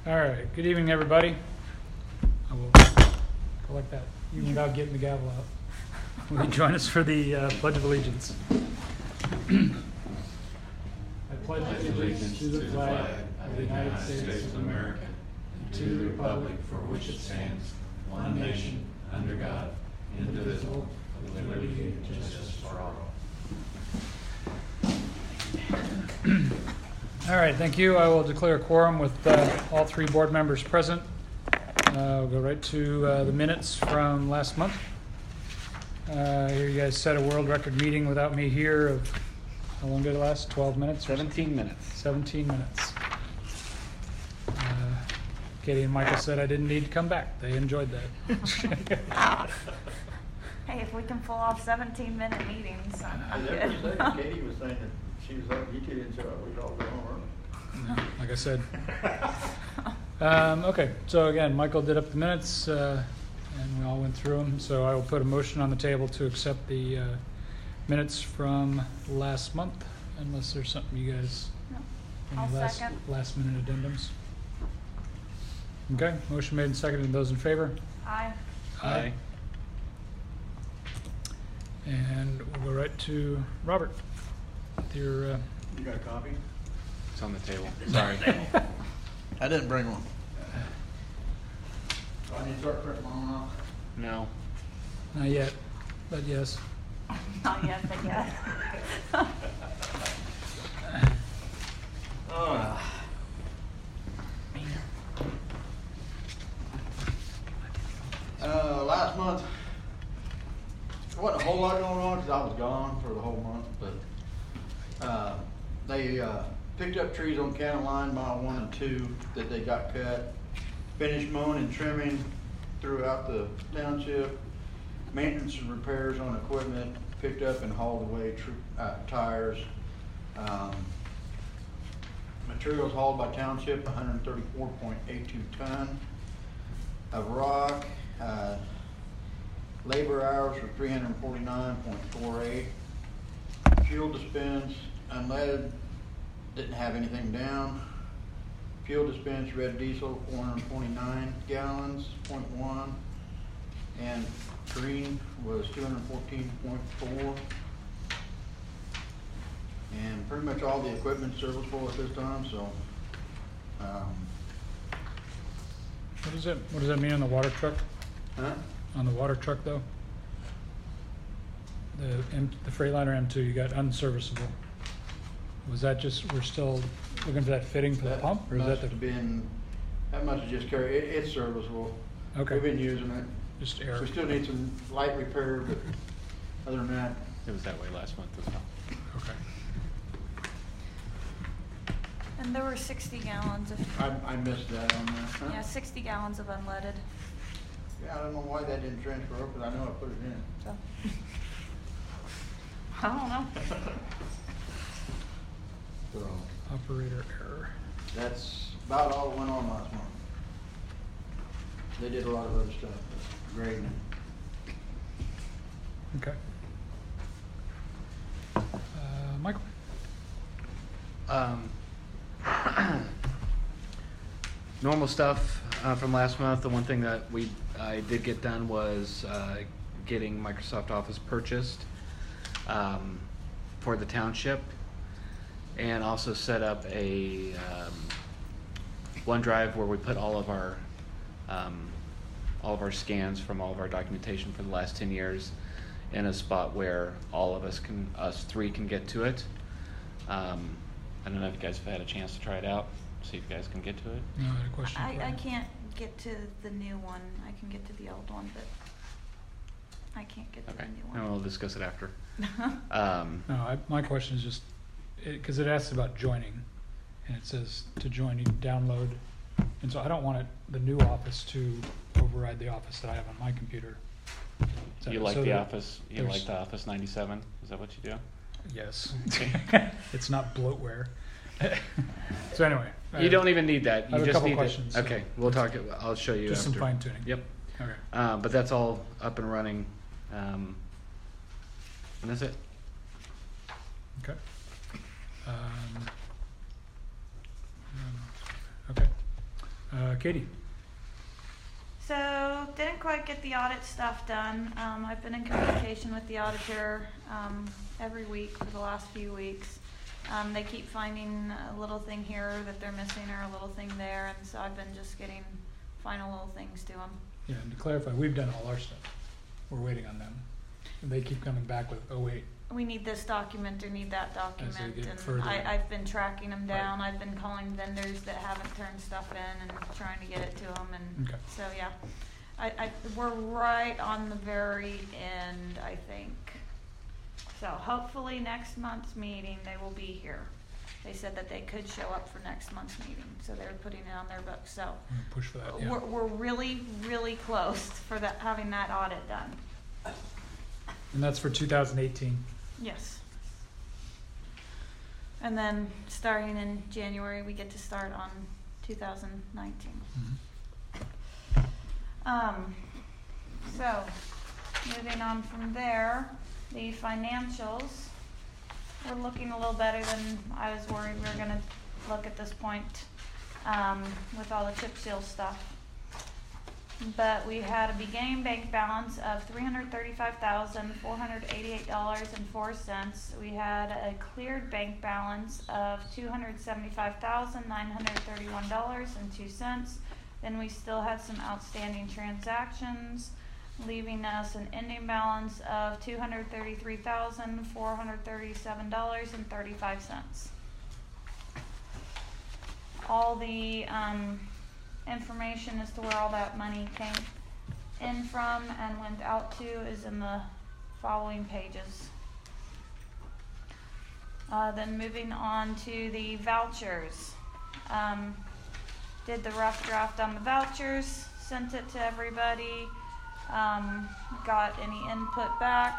All right, good evening, everybody. I will collect that, even without getting the gavel out. Will you join us for the Pledge of Allegiance? I pledge allegiance to the flag of the United States of America and to the republic for which it stands, one nation, under God, indivisible, with liberty and justice for all. All right, thank you. I will declare a quorum with all three board members present. We'll go right to the minutes from last month. Here you guys set a world record meeting without me here of, how long did it last? 12 minutes? 17 minutes. 17 minutes. Katie and Michael said I didn't need to come back. They enjoyed that. Hey, if we can pull off 17-minute meetings, I'm Katie good. was saying that she was like, you two didn't show up, we'd all go home early. Like I said. Okay, so again, Michael did up the minutes, and we all went through them. So I will put a motion on the table to accept the minutes from last month, unless there's something you guys, No. any I'll second. last minute addendums. Okay, motion made and seconded. Those in favor? Aye. Aye. And we'll go right to Robert. With your, You got a copy? It's on the table. Sorry. I didn't bring one. Do I need to start printing mine off? No. not yet, but yes. Not yet, but yes. Last month, there wasn't a whole lot going on because I was gone for the whole month, but they picked up trees on County Line Mile 1 and 2 that they got cut, finished mowing and trimming throughout the township, maintenance and repairs on equipment, picked up and hauled away tires, materials hauled by township 134.82 ton of rock, labor hours were 349.48. Fuel dispense, unleaded, didn't have anything down. Fuel dispense, red diesel, 429 gallons, 0.1. And green was 214.4. And pretty much all the equipment serviceable at this time, so. What does that mean on the water truck? Huh? On the water truck, though? The Freightliner M2, you got unserviceable. Was that just, we're still looking for that fitting for the pump? Or is that must the, have been, that must have just carried, it's serviceable. Okay. We've been using it. just air? We still need some light repair, but other than that, It was that way last month as well. Okay. And there were 60 gallons of, I missed that on that. Huh? yeah, 60 gallons of unleaded. Yeah, I don't know why that didn't transfer over, because I know I put it in. So. I don't know. So, Operator error. that's about all that went on last month. They did a lot of other stuff, grading. Okay. Michael? Normal stuff from last month. The one thing that I did get done was getting Microsoft Office purchased for the township, and also set up a OneDrive where we put all of our scans from all of our documentation for the last 10 years in a spot where all of us three can get to it. I don't know if you guys have had a chance to try it out, see if you guys can get to it. No, I had a question. for I you. can't get to the new one. I can get to the old one, but I can't get to Okay, the new and one. we'll discuss it after. No, my question is just, because it asks about joining, and it says to join, you download, and so I don't want the new Office to override the Office that I have on my computer. You like so the that Office? You there's- like the Office 97? Is that what you do? Yes. It's not bloatware. So anyway. You don't even need that. I You have a just couple need questions, so- Okay, we'll talk. I'll show you. Just some after. fine tuning. Yep. Okay. But that's all up and running, and that's it. Okay. Okay. Katie. So, didn't quite get the audit stuff done. I've been in communication with the auditor every week for the last few weeks. They keep finding a little thing here that they're missing or a little thing there, and so I've been just getting final little things to them. Yeah, and to clarify, we've done all our stuff. We're waiting on them. And they keep coming back with, oh wait, We need this document or need that document, get and further. I've been tracking them down. Right. I've been calling vendors that haven't turned stuff in and trying to get it to them, and Okay. so yeah. We're right on the very end, I think. So hopefully next month's meeting, they will be here. They said that they could show up for next month's meeting, so they're putting it on their books, so. I'm gonna push for that, yeah. We're really, really close for that, having that audit done. And that's for 2018. Yes. And then starting in January, we get to start on 2019. So, moving on from there, the financials, we're looking a little better than I was worried we were gonna look at this point, with all the chip seal stuff. But we had a beginning bank balance of $335,488.04. We had a cleared bank balance of $275,931.02. Then we still had some outstanding transactions, leaving us an ending balance of $233,437.35. All the information as to where all that money came in from and went out to is in the following pages. Then moving on to the vouchers. Did the rough draft on the vouchers, sent it to everybody, got any input back,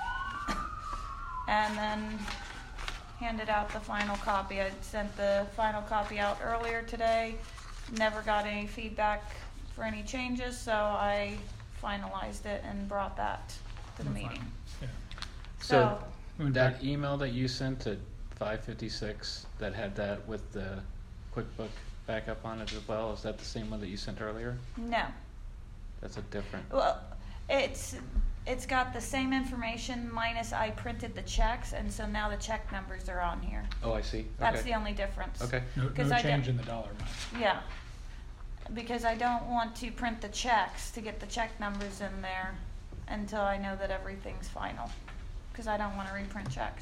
and then handed out the final copy. I sent the final copy out earlier today. Never got any feedback for any changes, so I finalized it and brought that to the Fine. meeting. Yeah. So, Moving That back- email that you sent at 5:56 that had that with the QuickBook backup on it as well, is that the same one that you sent earlier? no. That's a different. Well, it's got the same information minus I printed the checks, and so now the check numbers are on here. Oh, I see. That's Okay. the only difference. Okay. No 'Cause I change don't- in the dollar amount. Yeah, because I don't want to print the checks to get the check numbers in there until I know that everything's final, because I don't want to reprint checks.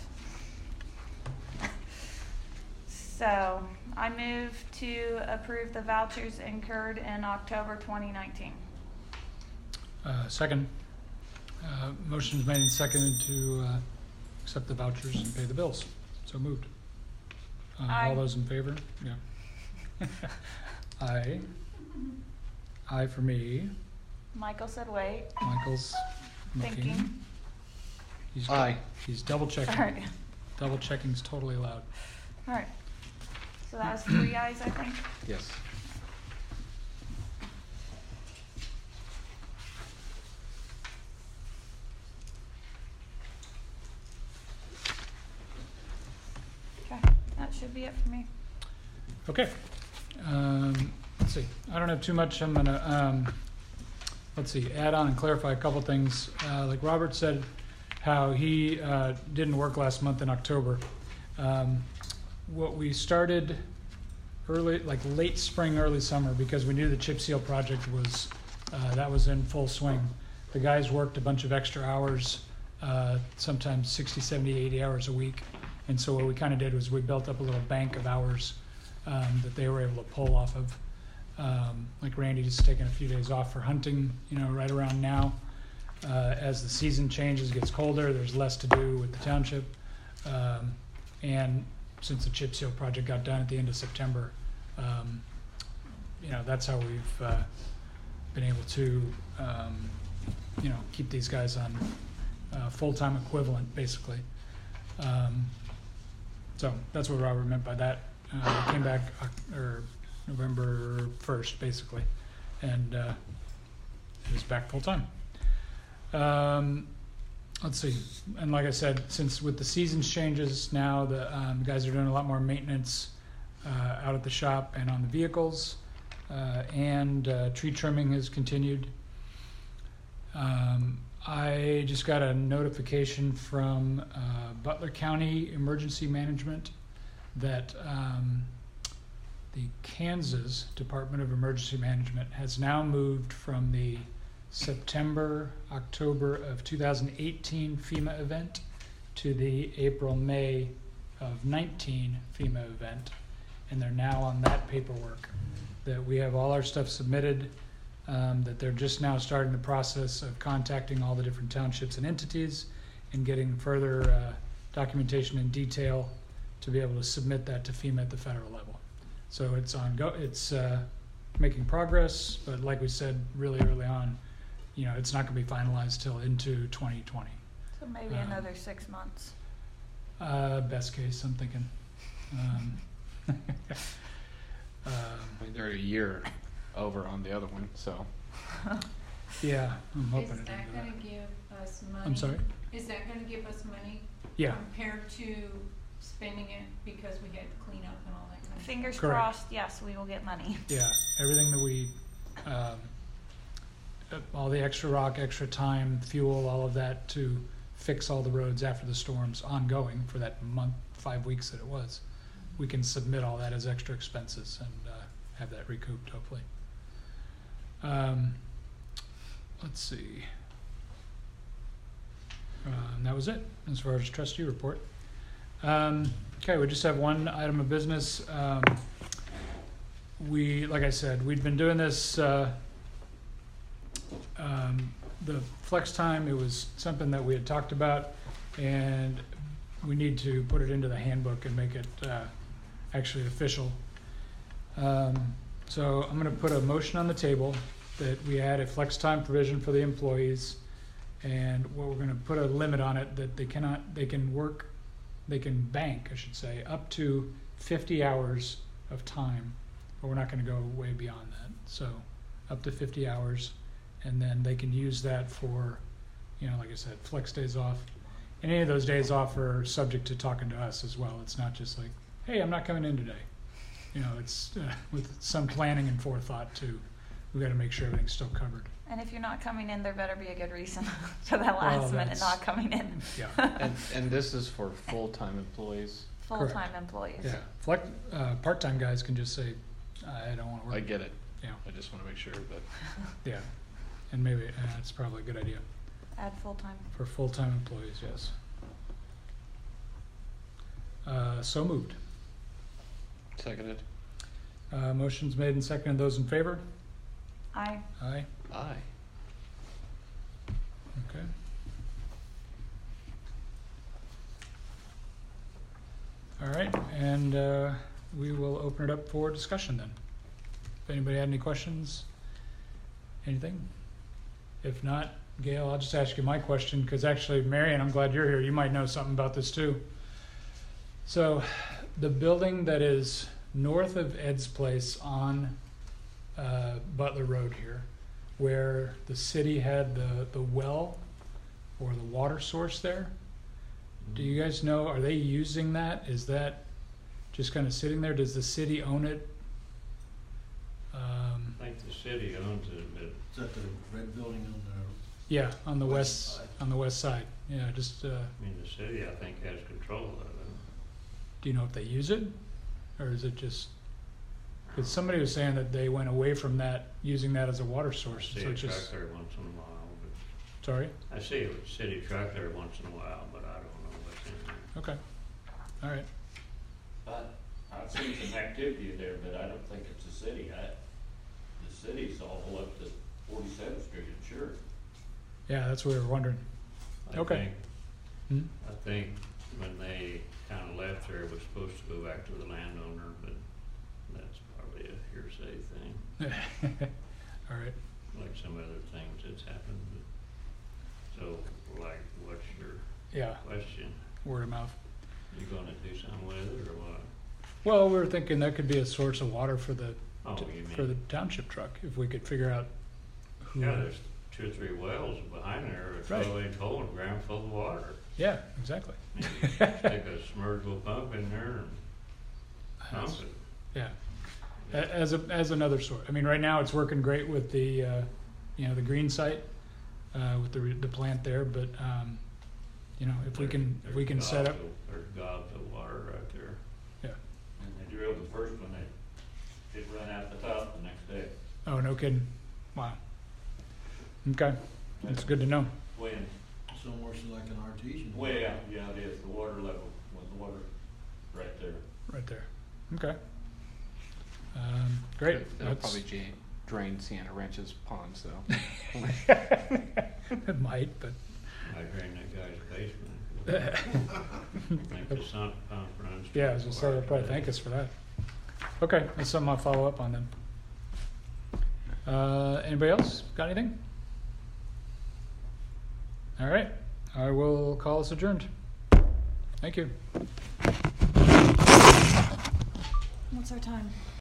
So, I move to approve the vouchers incurred in October 2019. Second, motion's made and seconded to accept the vouchers and pay the bills. So moved. Aye. All those in favor? Yeah. Aye. Aye for me. Michael said wait. Michael's looking. Thinking. He's Aye. He's double checking. Alright, Double checking's totally allowed. alright. So that was 3 ayes, I think. Yes. Okay, that should be it for me. Okay. Let's see. I don't have too much. I'm gonna let's see, add on and clarify a couple things. Like Robert said, how he didn't work last month in October. What we started early, like late spring, early summer, because we knew the chip seal project was that was in full swing. The guys worked a bunch of extra hours, sometimes 60, 70, 80 hours a week. And so what we kind of did was we built up a little bank of hours that they were able to pull off of. Like Randy just taking a few days off for hunting, you know, right around now. As the season changes, gets colder, there's less to do with the township. And since the chip seal project got done at the end of September, you know, that's how we've been able to, you know, keep these guys on full-time equivalent, basically. So that's what Robert meant by that. He came back November 1st, basically, and he was back full-time. Let's see, and like I said, since with the seasons changes now, the guys are doing a lot more maintenance out at the shop and on the vehicles. and tree trimming has continued. I just got a notification from Butler County Emergency Management that the Kansas Department of Emergency Management has now moved from the September, October of 2018 FEMA event to the April, May of 19 FEMA event. And they're now on that paperwork, that we have all our stuff submitted, that they're just now starting the process of contacting all the different townships and entities and getting further documentation in detail to be able to submit that to FEMA at the federal level. So it's making progress, but like we said really early on, it's not going to be finalized till into 2020. So maybe another 6 months. Best case, I'm thinking. I mean, they're a year over on the other one, so. Yeah, I'm hoping Is it that into gonna that. give us money? I'm sorry? Is that gonna give us money? Yeah. Compared to spending it because we had to clean up and all that kind of stuff? Fingers Correct. crossed, yes, we will get money. Yeah, everything that we, all the extra rock, extra time, fuel, all of that to fix all the roads after the storms ongoing for that month, 5 weeks that it was. We can submit all that as extra expenses and have that recouped, hopefully. Let's see. That was it as far as trustee report. Okay, we just have one item of business. Like I said, we'd been doing this, the flex time, it was something that we had talked about, and we need to put it into the handbook and make it actually official. So I'm going to put a motion on the table that we add a flex time provision for the employees, and we're going to put a limit on it that they can bank, I should say, up to 50 hours of time, but we're not going to go way beyond that. So up to 50 hours, and then they can use that for, like I said, flex days off. And any of those days off are subject to talking to us as well. It's not just like, hey, I'm not coming in today. It's with some planning and forethought too. We've got to make sure everything's still covered. And if you're not coming in, there better be a good reason for that last minute that's- not coming in. Yeah. And this is for full-time employees. Full-time employees. Yeah. Part-time guys can just say, I don't want to work. I get it. Yeah. I just want to make sure that. Yeah. And maybe it's probably a good idea Add full-time. for full-time employees. Yes. So moved. Seconded. Motion's made and seconded. Those in favor? Aye. Aye. Aye. Okay. All right, and we will open it up for discussion then. If anybody had any questions, anything? If not, Gail, I'll just ask you my question, because actually, Marion, I'm glad you're here. You might know something about this too. So, the building that is north of Ed's place on Butler Road here, where the city had the well or the water source there, do you guys know, are they using that? Is that just kind of sitting there? Does the city own it? I think the city owns it, but Is that the red building on Yeah, on the West west side. Yeah, just I mean, the city, I think, has control of it. do you know if they use it, or is it just? Because somebody was saying that they went away from that, using that as a water I source. see So a it's truck just there once in a while, but sorry. I see a city truck there once in a while, but I don't know what's in there. Okay, all right. I've seen some activity there, but I don't think it's a city. The city's all up to 47th Street, I'm sure. Yeah, that's what we were wondering. Okay. Hmm? I think when they kind of left there, it was supposed to go back to the landowner, but that's probably a hearsay thing, All right. like some other things that's happened. But, so, like, what's your Yeah, question? word of mouth. You gonna do something with it, or what? Well, we were thinking that could be a source of water for the Oh, you for the mean, township truck if we could figure out who. yeah, there's 2 or 3 wells behind there, a Right. 12-inch hole in the ground full of water. Yeah, exactly. Maybe stick a submersible pump in there and pump That's- it. Yeah, as another source. I mean, right now it's working great with the, the green site, with the plant there, but, if we can set up, There's gobs of water right there. yeah. And they drilled the first one, it ran out the top the next day. Oh, no kidding. Wow. Okay. That's good to know. When, It's almost like an artesian. way out, yeah, it is, the water level, with the water right there. Right there. Okay. Great. It'll That's- probably drain Sienna Ranch's ponds though. It might, but I drained that guy's basement. I think the sump pump runs. yeah, I was gonna say, they'll probably thank us for that. Okay, that's something I'll follow up on then. Anybody else got anything? All right, I will call us adjourned. Thank you. What's our time?